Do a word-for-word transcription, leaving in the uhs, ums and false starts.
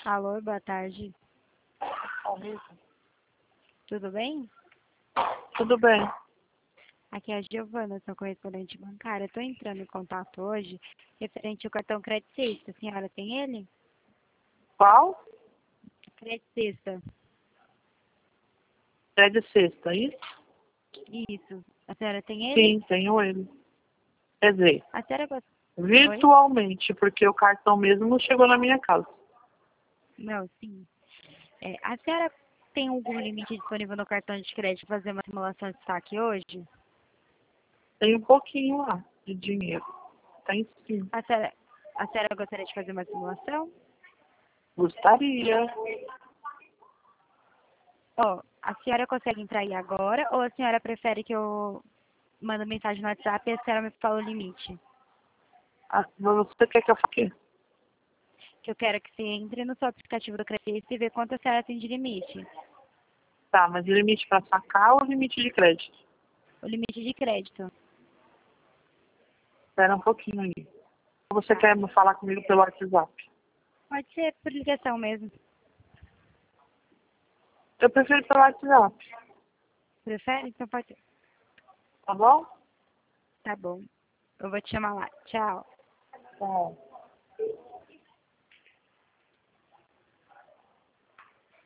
Alô, boa tarde. Amigo. Tudo bem? Tudo bem. Aqui é a Giovana, sou correspondente bancária. Estou entrando em contato hoje referente ao cartão Credit Sexta. A senhora tem ele? Qual? Credit Sexta. É de sexta, é isso? Isso. A senhora tem ele? Sim, tenho ele. Quer dizer, A senhora gosta... virtualmente, porque o cartão mesmo não chegou na minha casa. Não, sim. É, a senhora tem algum limite disponível no cartão de crédito para fazer uma simulação de saque hoje? Tem um pouquinho lá de dinheiro. Tem sim. A senhora, a senhora gostaria de fazer uma simulação? Gostaria. Ó, a senhora consegue entrar aí agora ou a senhora prefere que eu mande mensagem no WhatsApp e a senhora me fala o limite? Ah, mas você quer que eu faça o quê? Que eu quero que você entre no seu aplicativo do Credit e veja quanto a senhora tem de limite. Tá, mas limite para sacar ou limite de crédito? O limite de crédito. Espera um pouquinho aí. Ou você Tá. quer me falar comigo pelo WhatsApp? Pode ser por ligação mesmo. Eu prefiro pelo WhatsApp. Prefere? Então pode ser. Tá bom? Tá bom. Eu vou te chamar lá. Tchau. Tá.